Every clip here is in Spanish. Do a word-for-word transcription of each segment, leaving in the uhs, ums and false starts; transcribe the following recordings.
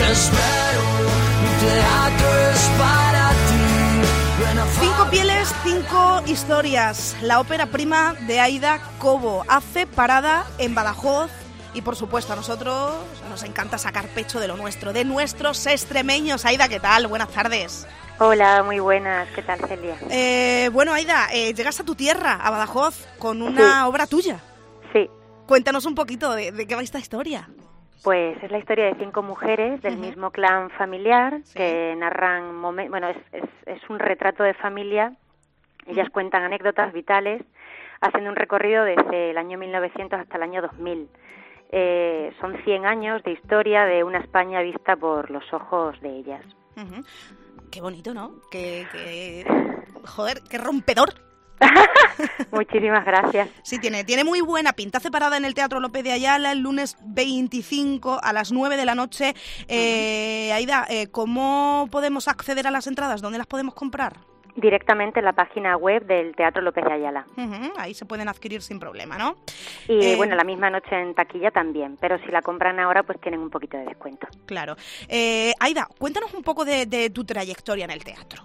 espero, mi teatro es para ti. Cinco pieles, cinco historias. La ópera prima de Aida Cobo hace parada en Badajoz. Y por supuesto a nosotros nos encanta sacar pecho de lo nuestro, de nuestros extremeños. Aida, ¿qué tal? Buenas tardes. Hola, muy buenas. ¿Qué tal, Celia? Eh, bueno, Aida, eh, llegas a tu tierra, a Badajoz, con una sí. obra tuya. Sí. Cuéntanos un poquito de, de qué va esta historia. Pues es la historia de cinco mujeres del uh-huh. mismo clan familiar sí. que narran, momen- bueno, es, es, es un retrato de familia. Ellas uh-huh. cuentan anécdotas vitales, haciendo un recorrido desde el año mil novecientos hasta el año dos mil. Eh, son cien años de historia de una España vista por los ojos de ellas. Uh-huh. Qué bonito, ¿no? Qué, qué... Joder, qué rompedor. Muchísimas gracias. Sí, tiene, tiene muy buena pinta. Hace parada en el Teatro López de Ayala el lunes veinticinco a las nueve de la noche. Eh, uh-huh. Aida, eh, ¿cómo podemos acceder a las entradas? ¿Dónde las podemos comprar? Directamente en la página web del Teatro López de Ayala. Uh-huh, ahí se pueden adquirir sin problema, ¿no? Y eh, bueno, la misma noche en taquilla también, pero si la compran ahora pues tienen un poquito de descuento. Claro. Eh, Aida, cuéntanos un poco de, de tu trayectoria en el teatro.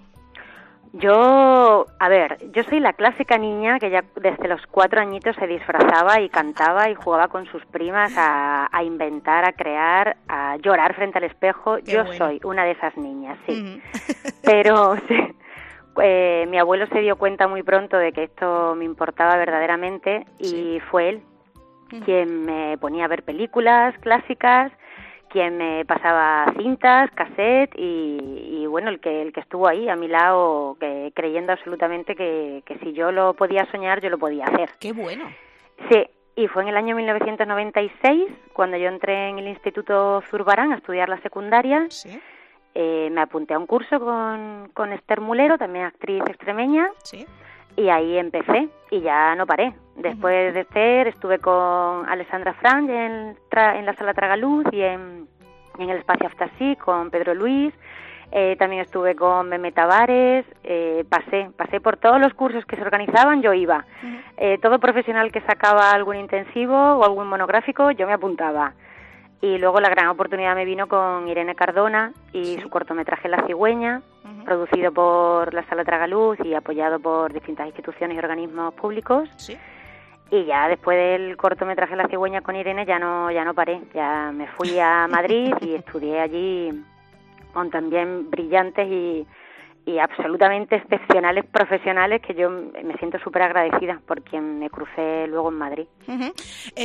Yo, a ver, yo soy la clásica niña que ya desde los cuatro añitos se disfrazaba y cantaba y jugaba con sus primas a, a inventar, a crear, a llorar frente al espejo. Qué yo bueno. Soy una de esas niñas, sí. Uh-huh. Pero sí. Eh, mi abuelo se dio cuenta muy pronto de que esto me importaba verdaderamente y sí. fue él uh-huh. quien me ponía a ver películas clásicas, quien me pasaba cintas, cassette y, y bueno, el que el que estuvo ahí a mi lado que, creyendo absolutamente que, que si yo lo podía soñar, yo lo podía hacer. ¡Qué bueno! Sí, y fue en el año mil novecientos noventa y seis cuando yo entré en el Instituto Zurbarán a estudiar la secundaria. Sí. Eh, me apunté a un curso con, con Esther Mulero, también actriz extremeña, sí. y ahí empecé y ya no paré. Después uh-huh. de Esther estuve con Alessandra Frank en, tra- en la Sala Tragaluz y en, en el Espacio Aftasí con Pedro Luis. Eh, también estuve con Meme Tavares, eh, pasé, pasé por todos los cursos que se organizaban, yo iba. Uh-huh. Eh, todo profesional que sacaba algún intensivo o algún monográfico, yo me apuntaba. Y luego la gran oportunidad me vino con Irene Cardona y sí. su cortometraje La Cigüeña, uh-huh. producido por la Sala Tragaluz y apoyado por distintas instituciones y organismos públicos. Sí. Y ya después del cortometraje La Cigüeña con Irene ya no ya no paré, ya me fui a Madrid y estudié allí con también brillantes y, y absolutamente excepcionales profesionales que yo me siento súper agradecida por quien me crucé luego en Madrid. Uh-huh.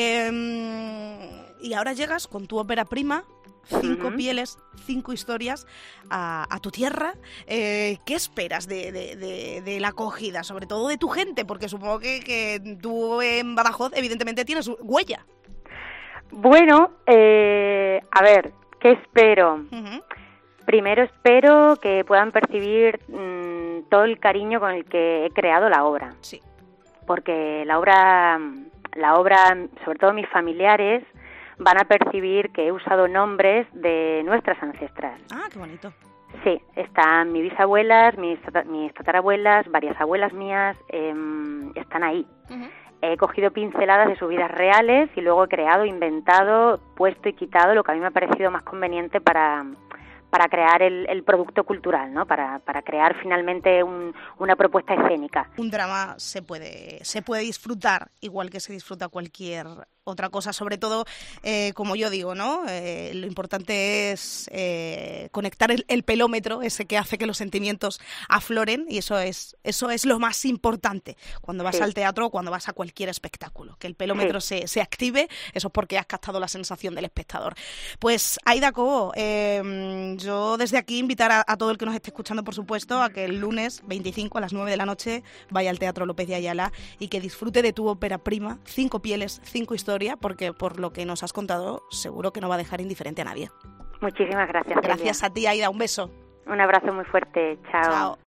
Eh, y ahora llegas con tu ópera prima, Cinco uh-huh. pieles, cinco historias, a, a tu tierra. Eh, ¿Qué esperas de, de, de, de la acogida, sobre todo de tu gente? Porque supongo que, que tú en Badajoz evidentemente tienes huella. Bueno, eh, a ver, ¿qué espero? Uh-huh. Primero espero que puedan percibir mmm, todo el cariño con el que he creado la obra. Sí. Porque la obra, la obra, sobre todo mis familiares, van a percibir que he usado nombres de nuestras ancestras. Ah, qué bonito. Sí, están mis bisabuelas, mis, mis tatarabuelas, varias abuelas mías, eh, están ahí. Uh-huh. He cogido pinceladas de sus vidas reales y luego he creado, inventado, puesto y quitado lo que a mí me ha parecido más conveniente para... para crear el, el producto cultural, ¿no? Para, para crear finalmente un, una propuesta escénica. Un drama se puede, se puede disfrutar igual que se disfruta cualquier otra cosa, sobre todo, eh, como yo digo, ¿no? Eh, lo importante es eh, conectar el, el pelómetro, ese que hace que los sentimientos afloren, y eso es, eso es lo más importante cuando vas sí. al teatro o cuando vas a cualquier espectáculo, que el pelómetro sí. se, se active, eso es porque has captado la sensación del espectador. Pues, Aida Cobo, eh, yo desde aquí invitar a, a todo el que nos esté escuchando, por supuesto, a que el lunes veinticinco a las nueve de la noche vaya al Teatro López de Ayala y que disfrute de tu ópera prima, Cinco pieles, cinco historias, porque por lo que nos has contado seguro que no va a dejar indiferente a nadie. Muchísimas gracias. Gracias Celia. A ti, Aida, un beso. Un abrazo muy fuerte, chao. Chao.